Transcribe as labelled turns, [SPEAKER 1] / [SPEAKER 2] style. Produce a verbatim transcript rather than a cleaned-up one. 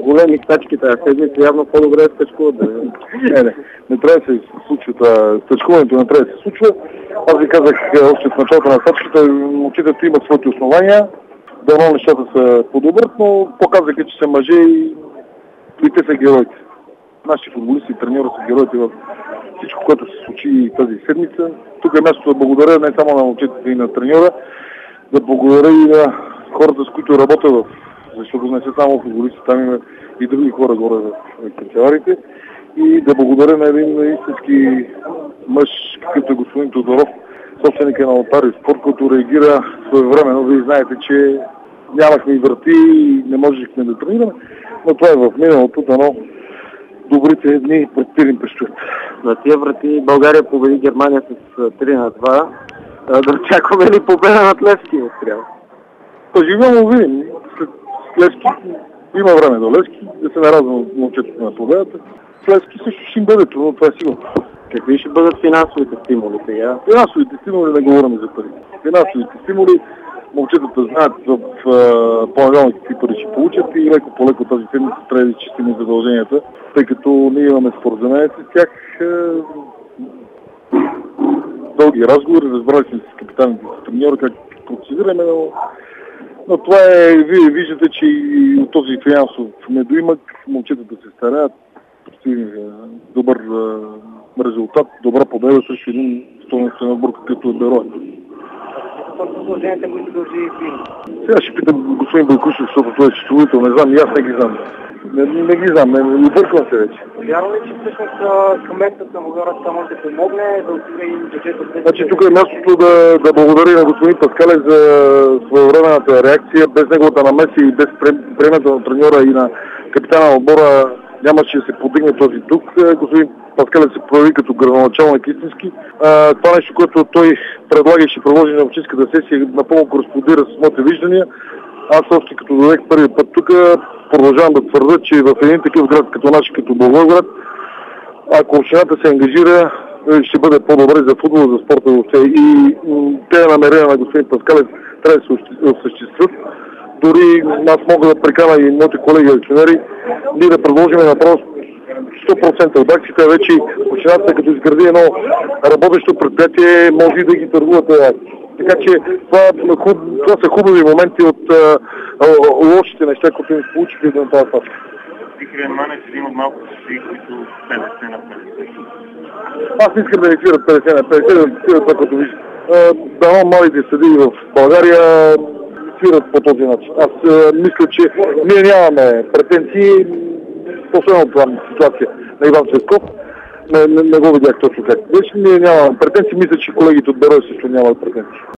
[SPEAKER 1] големи стачки тази седмица, явно по-добре е стачкуват. Да...
[SPEAKER 2] Не, не, не трябва да се случва това. Стачкуването не трябва да се случва. Аз ви казах още в началото на стачката, момчетата имат своите основания. Дано нещата са подобрят, но показаха, че са мъже и, и те са героите. Нашите футболисти и треньори са героите в всичко, което се случи тази седмица. Тук е мястото да благодаря не само на момчетата и на треньора, да благодаря и на хората, с които работя в, защото не са само футболисти, там има и други хора горе в канцеларите. И да благодаря на един истински мъж, какъвто е господин Тодоров, собственика на Онтарио Спорт, който реагира своевременно. Вие знаете, че нямахме и врати и не можехме да тренираме, но това е в миналото, дано добрите дни пред ни предстоят.
[SPEAKER 1] На тия врати България победи Германия с три на два. Да очакваме ли победа над Левски отстрел?
[SPEAKER 2] Поживемо видим. След Левски има време до Левски, да се нарадвам момчетата на победата. Левски също ще им бъде трудно, това е сигурно.
[SPEAKER 1] Какви ще бъдат финансовите стимули сега?
[SPEAKER 2] Финансовите стимули не говорим за пари. Финансовите стимули момчетата знаят в понеделник какви пари ще получат и леко по леко тази седмица трябва да изчистим задълженията, тъй като ние имаме споразумение с тях. Е, дълги разговори, разбрали сме с капитаните и с треньора как процедираме, но, но това е, вие виждате, че и от този финансов недоимък момчетата се стараят, постигне добър резултат, добра победа срещу един столничен отбор, какъвто е Берое.
[SPEAKER 1] Продълженията, които дължи и филм.
[SPEAKER 2] Сега ще питам господин Бойкушев, защото той е счетоводител, не знам, и аз не ги знам. Не, не ги знам, не, не обърквам се вече.
[SPEAKER 1] Вярно ли, че всъщност кметът на Лозората може да помогне да отиде и бюджета?
[SPEAKER 2] Значи тук е мястото да, да благодаря на господин Паскалев за своевременната реакция. Без неговата намеса и без приемата на треньора и на капитана на отбора нямаше да се подигне този дух. Господин Паскалев се прояви като градоначалник истински. А, това нещо, което той предлага и ще предложи на общинската сесия, напълно кореспондира с моите виждания. Аз още като дойдех първи път тук, продължавам да твърда, че в един такъв град като наш, като Благоевград, ако общината се ангажира, ще бъде по-добре за футбола, за спорта въобще. И те намерения на господин Паскалев трябва да се осъществят. Дори аз мога да прикана и моите колеги акционери, ние да предложим направо сто процента от акциите, вече общината, като изгради едно работещо предприятие, може и да ги търгуват акции. Така че това, това са хубави моменти от а, а, лошите неща, които им получиха на тази фаза.
[SPEAKER 3] Тихрен Манев е един от малко съди, които петдесет на петдесет.
[SPEAKER 2] Аз не искам да не свират петдесет на петдесет, да свират това, като виждам. Дано малите съди в България свират по този начин. Аз а, мисля, че ние нямаме претенции, последно това ситуация на Иван Цветков. Не, не, не го видях точно как. Вече ние нямаме претенции, мисля, че колегите от Берое също нямат претенции.